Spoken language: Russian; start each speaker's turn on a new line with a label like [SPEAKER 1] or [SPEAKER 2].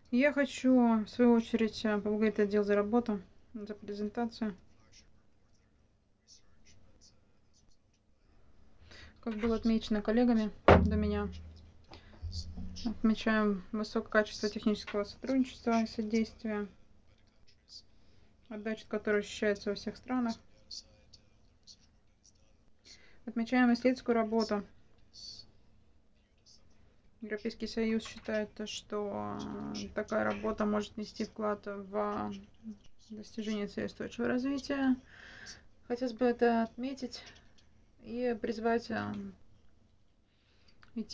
[SPEAKER 1] Я хочу, в свою очередь, поблагодарить отдел за работу, за презентацию. Как было отмечено коллегами до меня, отмечаем высокое качество технического сотрудничества и содействия, отдача которой ощущается во всех странах. Отмечаем исследовательскую работу. Европейский Союз считает, что такая работа может нести вклад в достижение целей устойчивого развития. Хотелось бы это отметить и призвать